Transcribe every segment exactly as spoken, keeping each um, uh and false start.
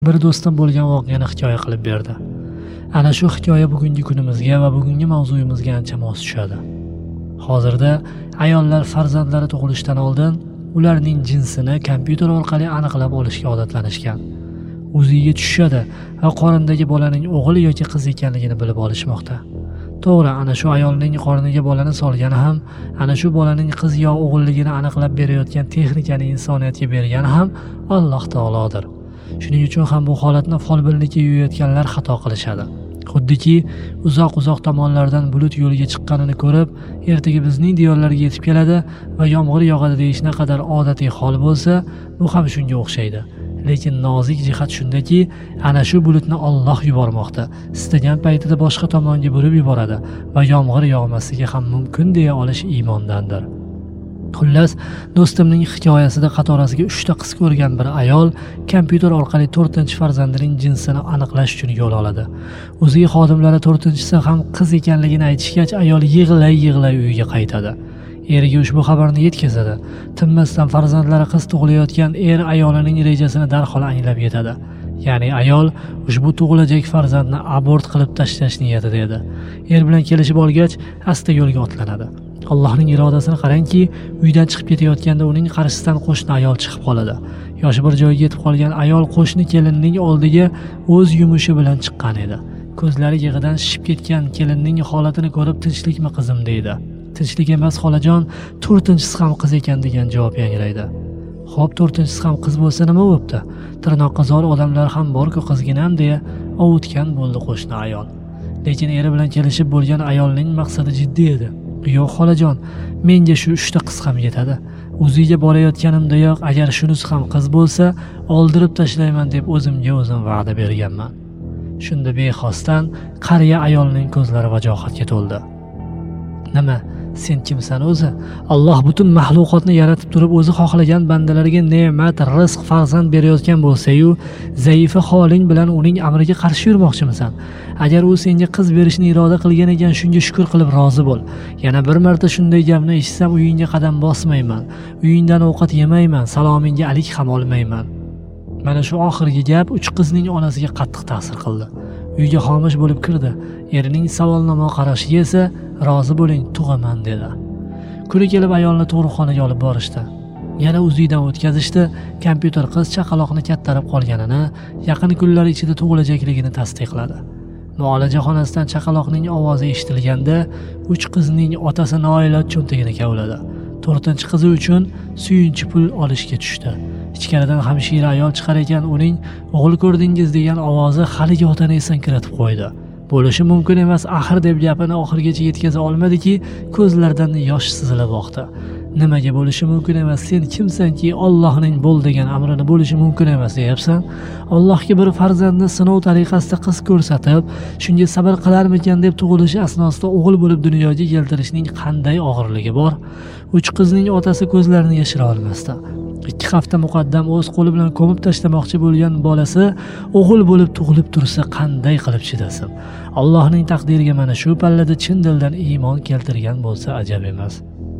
Bir do'stim bo'lgan voqeani hikoya qilib berdi. Ana shu hikoya bugungi kunimizga va bugungi mavzuyimizga ancha mos tushadi. Hozirda ayollar farzandlari tug'ilishdan oldin ularning jinsini kompyuter orqali aniqlab olishga odatlanishgan. O'ziga tushadi va qorindagi bolaning o'g'il yoki qiz ekanligini bilib olishmoqda. To'g'ri, ana shu ayolning qorniga bolani solgani ham, ana shu bolaning qiz yo o'g'illigini aniqlab berayotgan texnikani insoniyatga bergani ham Alloh taolodir. Shuning uchun ham bu holatni folbinlikka yuyayotganlar xato qilishadi. Xuddiki uzoq-uzoq tomonlardan bulut yo'liga chiqqanini ko'rib, ertaga bizning diyorlarga yetib keladi va yomg'ir yog'adi deyish naqadar odatiy hol bo'lsa, bu ham shunga o'xshaydi. Lekin nozik jihat shundaki, ana shu bulutni Alloh yubormoqda. Istagan paytida boshqa tomonga burib yuboradi va yomg'ir yog'masligi ham mumkin deya olish iymondandir. Xullas, do'stimning hikoyasida qatorasiga uchta qiz ko'rgan bir ayol kompyuter orqali to'rtinchi farzandining jinsini aniqlash uchun yo'l oladi. O'ziga xodimlari to'rtinchisi ham qiz ekanligini aytishgach, ayol yig'lay-yig'lay uyiga qaytadi. Eriga ushbu xabarni yetkazadi. Tinmasdan farzandlari qiz tug'ilayotgan er ayolining rejasini darhol anglab yetadi. Ya'ni ayol ushbu tug'ilajak farzandni abort qilib tashlash niyatida edi. Er bilan kelishib olgach, asta yo'lga otlanadi. Allohning irodasini qarangki, uydan chiqib ketayotganda uning qarshisidan qo'shni ayol chiqib qoladi. Yoshi bir joyga yetib qolgan ayol qo'shni kelinning oldiga o'z yumushi bilan chiqqan edi. Ko'zlari yig'idan shishib ketgan kelinning holatini ko'rib, "Tinchlikmi qizim?" deydi. "Tinchlik emas, xolajon, to'rtinchisi ham qiz ekan" degan javob yangraydi. "Xo'p, to'rtinchisi ham qiz bo'lsa nima bo'pti? Tirnoqqa zor odamlar ham bor-ku qizginam" deya ovutgan bo'ldi qo'shni ayol. Lekin eri bilan kelishib bo'lgan ayolning maqsadi jiddiy edi. "Yo'q xolajon, menga shu uchta qiz ham yetadi. O'ziga borayotganimdayoq agar shunisi ham qiz bo'lsa, oldirib tashlayman deb o'zimga o'zim va'da berganman." Shunda bexosdan qariya ayolning ko'zlari vajohatga to'ldi. "Nima? Sen kimsan o'zi? Alloh butun mahluqotni yaratib turib o'zi xohlagan bandalariga ne'mat, rizq, farzand berayotgan bo'lsa-yu, zaifi holing bilan uning amriga qarshi yurmoqchimisan? Agar u senga qiz berishni iroda qilgan ekan, shunga shukr qilib rozi bo'l. Yana bir marta shunday gapni eshitsam, uyingga qadam bosmayman, uyingdan ovqat yemayman, salomingga alik ham olmayman." Mana shu oxirgi gap uch qizning onasiga qattiq ta'sir qildi. Uyga xomish bo'lib kirdi. Erining savolnoma qarashiga esa "Rozi bo'ling, tug'aman" dedi. Kuni kelib ayolni tug'ruqxonaga olib borishdi. Yana uzidan o'tkazishdi. Kompyuter qiz chaqaloqni kattarib qolganini, yaqin kunlar ichida tug'ilajakligini tasdiqladi. Muolaja xonasidan chaqaloqning ovozi eshitilganda, uch qizning otasi noiloj cho'ntagini kavladi. to'rtinchi qizi uchun suyunchi pul olishga tushdi. Ichkaridan hamshira ayol chiqar ekan, uning "O'g'il ko'rdingiz" degan ovozi haligi otani esankiratib qo'ydi. "Bo'lishi mumkin emas, axir" deb gapini oxirigacha yetkaza olmadiki, ko'zlaridan yosh sizilib oqdi. "Nimaga bo'lishi mumkin emas? Sen kimsanki Allohning bo'l degan amrini bo'lishi mumkin emas deyapsan? Allohga bir farzandni sinov tariqasida qiz ko'rsatib, shunga sabr qilarmikan deb tug'ilishi asnosida o'g'il bo'lib dunyoga keltirishning qanday og'irligi bor?" Uch qizning otasi ko'zlarini yashira olmasdi. ikki hafta muqaddam o'z qo'li bilan ko'mib tashlamoqchi bo'lgan bolasi o'g'il bo'lib tug'ilib tursa qanday qilib chidasin? Allohning taqdiriga mana shu pallada chin dildan iymon keltirgan bo'lsa ajab emas.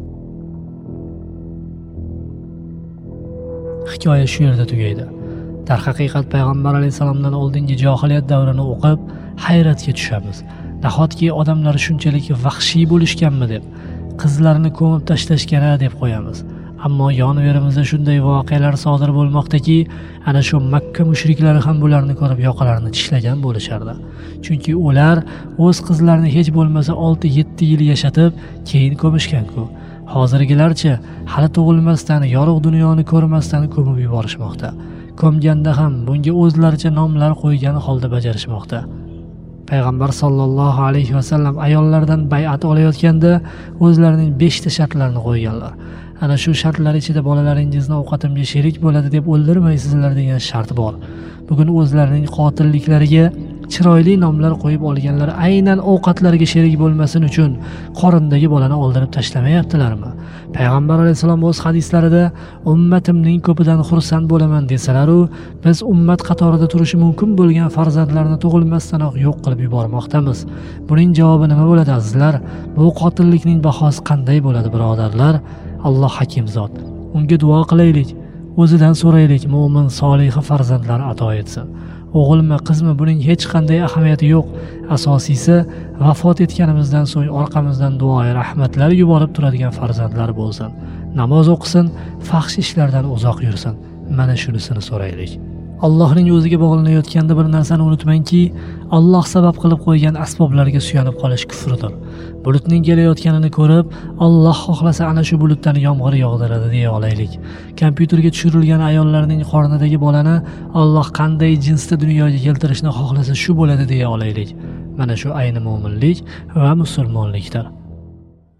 Hikoya shu yerda tugaydi. Darhaqiqat payg'ambar alayhisalomdan oldingi johiliyat davrini o'qib hayratga tushamiz. Nahotki odamlar shunchalik vahshiy bo'lishganmi deb, qizlarni ko'mib tashlashgani deb qo'yamiz. Ammo yon-verimizda shunday voqealar sodir bo'lmoqdaki, ana shu Makka mushriklari ham bularni ko'rib yoqalarini tishlagan bo'lishardi. Chunki ular o'z qizlarini hech bo'lmasa olti yetti yil yashatib, keyin ko'mishgan-ku. Hozirgilarcha hali tug'ilmasdan, yorug' dunyoni ko'rmasdan ko'mib yuborishmoqda. Ko'mganda ham bunga o'zlaricha nomlar qo'ygan holda bajarishmoqda. Payg'ambar sollallohu alayhi va sallam ayollardan bay'at olayotganda o'zlarining beshta shartlarini qo'yganlar. Ana shu shartlar ichida bolalaringizni ovqatimga sherik bo'ladi deb o'ldirmaysizlar degan shart bor. Bugun o'zlarining qotilliklariga chiroyli nomlar qo'yib olganlar aynan ovqatlariga sherik bo'lmasin uchun qorindagi bolani oldirib tashlamayaptilarmi? Payg'ambar alayhisalom o'z hadislarida ummatimning ko'pidan xursand bo'laman desalar-u, biz ummat qatorida turishi mumkin bo'lgan farzandlarni tug'ilmasdanoq yo'q qilib yubormoqdamiz. Buning javobi nima bo'ladi azizlar? Bu qotillikning bahosi qanday bo'ladi birodarlar? Alloh hakim zot. Unga duo qilaylik. o'zidan so'raylik, mo'min solihi farzandlar ato etsin. O'g'ilmi, qizmi, buning hech qanday ahamiyati yo'q. Asosiysi vafot etganimizdan so'ng orqamizdan duoyi rahmatlar yuborib turadigan farzandlar bo'lsin. Namoz o'qisin, fahsh ishlardan uzoq yursin. Mana shunisini so'raylik. Allohning o'ziga bog'lanayotganda bir narsani unutmangki, Alloh sabab qilib qo'ygan asboblarga suyanib qolish kufrdir. Bulutning kelayotganini ko'rib, Alloh xohlasa ana shu bulutdan yomg'ir yog'diradi deya olaylik. Kompyuterga tushirilgan ayollarning qornidagi bolani Alloh qanday jinsda dunyoga keltirishni xohlasa shu bo'ladi deya olaylik. Mana shu ayni mo'minlik va musulmonlikdir.